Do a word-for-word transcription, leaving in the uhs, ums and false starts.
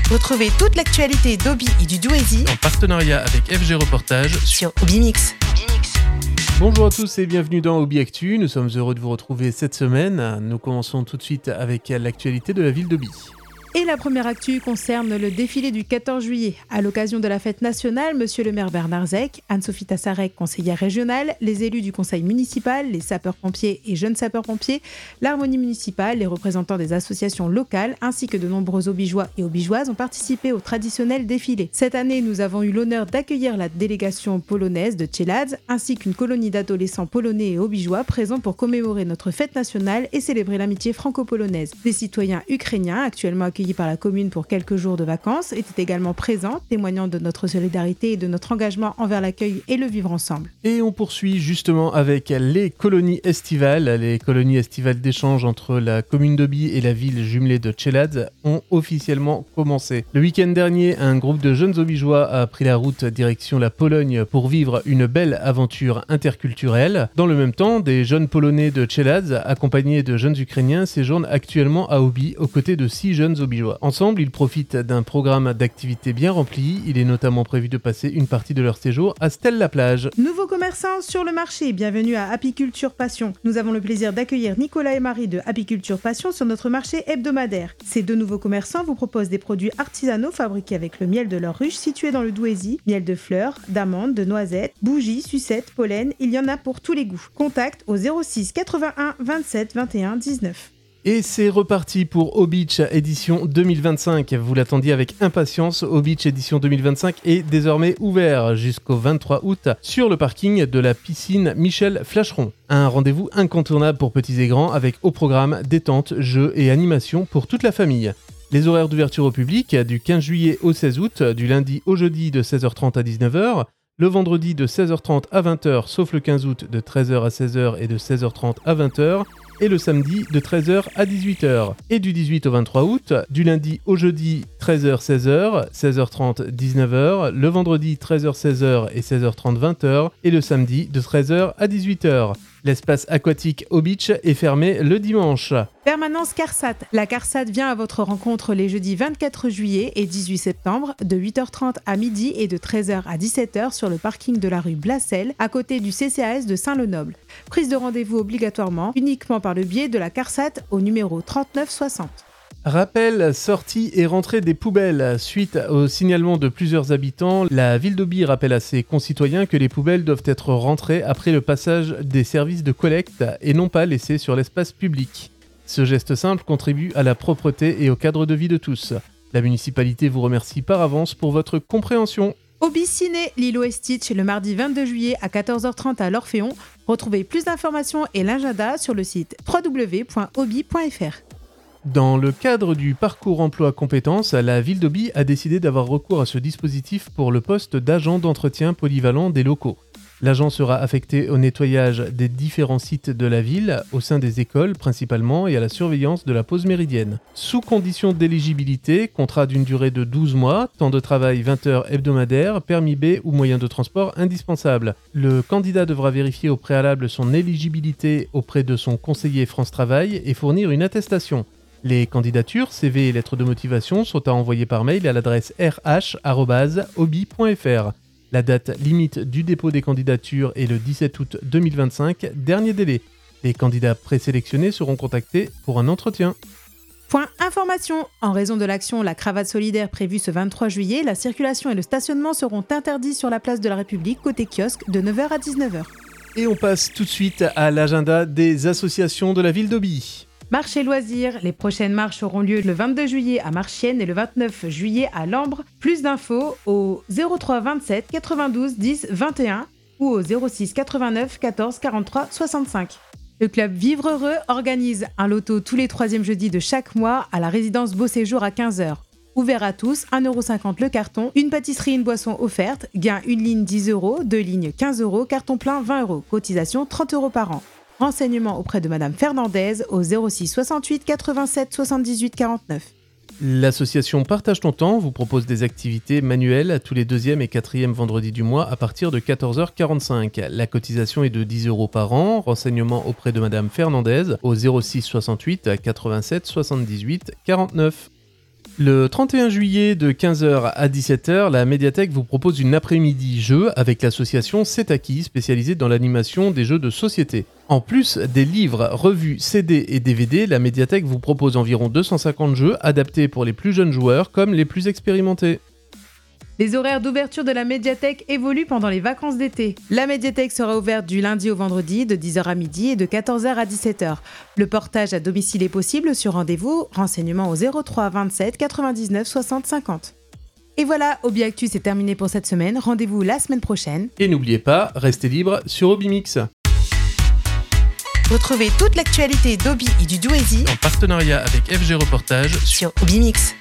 Retrouvez toute l'actualité d'Obi et du Douaisis en partenariat avec F G Reportage sur Obimix. Bonjour à tous et bienvenue dans Obi Actu. Nous sommes heureux de vous retrouver cette semaine. Nous commençons tout de suite avec l'actualité de la ville d'Obi. Et la première actu concerne le défilé du quatorze juillet. À l'occasion de la fête nationale, monsieur le maire Bernard Zec, Anne-Sophie Tassarec, conseillère régionale, les élus du conseil municipal, les sapeurs-pompiers et jeunes sapeurs-pompiers, l'harmonie municipale, les représentants des associations locales, ainsi que de nombreux aubigeois et aubigeoises ont participé au traditionnel défilé. Cette année, nous avons eu l'honneur d'accueillir la délégation polonaise de Czeladź, ainsi qu'une colonie d'adolescents polonais et aubigeois présents pour commémorer notre fête nationale et célébrer l'amitié franco-polonaise. Des citoyens ukrainiens, actuellement accueillis par la commune pour quelques jours de vacances, étaient également présents, témoignant de notre solidarité et de notre engagement envers l'accueil et le vivre ensemble. Et on poursuit justement avec les colonies estivales. Les colonies estivales d'échange entre la commune d'Obi et la ville jumelée de Czeladź ont officiellement commencé. Le week-end dernier, un groupe de jeunes aubigeois a pris la route direction la Pologne pour vivre une belle aventure interculturelle. Dans le même temps, des jeunes Polonais de Czeladź, accompagnés de jeunes Ukrainiens, séjournent actuellement à Obi aux côtés de six jeunes aubigeois. Ensemble, ils profitent d'un programme d'activités bien rempli. Il est notamment prévu de passer une partie de leur séjour à Stèle-la-Plage. Nouveaux commerçants sur le marché, bienvenue à Apiculture Passion. Nous avons le plaisir d'accueillir Nicolas et Marie de Apiculture Passion sur notre marché hebdomadaire. Ces deux nouveaux commerçants vous proposent des produits artisanaux fabriqués avec le miel de leur ruche située dans le Douaisis, miel de fleurs, d'amandes, de noisettes, bougies, sucettes, pollen, il y en a pour tous les goûts. Contact au zéro six quatre-vingt-un vingt-sept vingt et un dix-neuf. Et c'est reparti pour O-Beach édition deux mille vingt-cinq. Vous l'attendiez avec impatience, O-Beach édition deux mille vingt-cinq est désormais ouvert jusqu'au vingt-trois août sur le parking de la piscine Michel Flacheron. Un rendez-vous incontournable pour petits et grands avec au programme détente, jeux et animations pour toute la famille. Les horaires d'ouverture au public du quinze juillet au seize août, du lundi au jeudi de seize heures trente à dix-neuf heures, le vendredi de seize heures trente à vingt heures sauf le quinze août de treize heures à seize heures et de seize heures trente à vingt heures, et le samedi de treize heures à dix-huit heures. Et du dix-huit au vingt-trois août, du lundi au jeudi treize heures seize heures, seize heures trente dix-neuf heures, le vendredi treize heures seize heures et seize heures trente vingt heures, et le samedi de treize heures à dix-huit heures. L'espace aquatique O-Beach est fermé le dimanche. Permanence CARSAT. La CARSAT vient à votre rencontre les jeudis vingt-quatre juillet et dix-huit septembre de huit heures trente à midi et de treize heures à dix-sept heures sur le parking de la rue Blassel à côté du C C A S de Saint-Lenoble. Prise de rendez-vous obligatoirement uniquement par le biais de la CARSAT au numéro trente-neuf soixante. Rappel, sortie et rentrée des poubelles. Suite au signalement de plusieurs habitants, la ville d'Obi rappelle à ses concitoyens que les poubelles doivent être rentrées après le passage des services de collecte et non pas laissées sur l'espace public. Ce geste simple contribue à la propreté et au cadre de vie de tous. La municipalité vous remercie par avance pour votre compréhension. Obi Ciné, Lilo et Stitch, le mardi vingt-deux juillet à quatorze heures trente à l'Orphéon. Retrouvez plus d'informations et l'agenda sur le site w w w point obi point f r. Dans le cadre du parcours emploi compétences, la ville d'Obi a décidé d'avoir recours à ce dispositif pour le poste d'agent d'entretien polyvalent des locaux. L'agent sera affecté au nettoyage des différents sites de la ville, au sein des écoles principalement, et à la surveillance de la pause méridienne. Sous condition d'éligibilité, contrat d'une durée de douze mois, temps de travail vingt heures hebdomadaires, permis B ou moyen de transport indispensable. Le candidat devra vérifier au préalable son éligibilité auprès de son conseiller France Travail et fournir une attestation. Les candidatures, C V et lettres de motivation sont à envoyer par mail à l'adresse r h arobase obi point f r. La date limite du dépôt des candidatures est le dix-sept août deux mille vingt-cinq, dernier délai. Les candidats présélectionnés seront contactés pour un entretien. Point information. En raison de l'action La Cravate Solidaire prévue ce vingt-trois juillet, la circulation et le stationnement seront interdits sur la place de la République côté kiosque de neuf heures à dix-neuf heures. Et on passe tout de suite à l'agenda des associations de la ville d'Obi. Marché loisirs, les prochaines marches auront lieu le vingt-deux juillet à Marchienne et le vingt-neuf juillet à Lambre. Plus d'infos au zéro trois vingt-sept quatre-vingt-douze dix vingt et un ou au zéro six quatre-vingt-neuf quatorze quarante-trois soixante-cinq. Le club Vivre Heureux organise un loto tous les troisièmes jeudis de chaque mois à la résidence Beau Séjour à quinze heures. Ouvert à tous, un euro cinquante le carton, une pâtisserie et une boisson offerte, gain une ligne dix euros, deux lignes quinze euros, carton plein vingt euros, cotisation trente euros par an. Renseignements auprès de Madame Fernandez au zéro six soixante-huit quatre-vingt-sept soixante-dix-huit quarante-neuf. L'association Partage ton temps vous propose des activités manuelles tous les deuxième et quatrième vendredis du mois à partir de quatorze heures quarante-cinq. La cotisation est de dix euros par an. Renseignements auprès de Madame Fernandez au zéro six soixante-huit quatre-vingt-sept soixante-dix-huit quarante-neuf. Le trente et un juillet de quinze heures à dix-sept heures, la médiathèque vous propose une après-midi jeu avec l'association C'est Acquis, spécialisée dans l'animation des jeux de société. En plus des livres, revues, C D et D V D, la médiathèque vous propose environ deux cent cinquante jeux adaptés pour les plus jeunes joueurs comme les plus expérimentés. Les horaires d'ouverture de la médiathèque évoluent pendant les vacances d'été. La médiathèque sera ouverte du lundi au vendredi de dix heures à midi et de quatorze heures à dix-sept heures. Le portage à domicile est possible sur rendez-vous, renseignements au zéro trois vingt-sept quatre-vingt-dix-neuf soixante cinquante. Et voilà, Hobby Actu c'est terminé pour cette semaine, rendez-vous la semaine prochaine. Et n'oubliez pas, restez libre sur Hobby-Mix. Retrouvez toute l'actualité d'Hobby et du Douaisis En partenariat avec F G Reportage sur Hobby-Mix.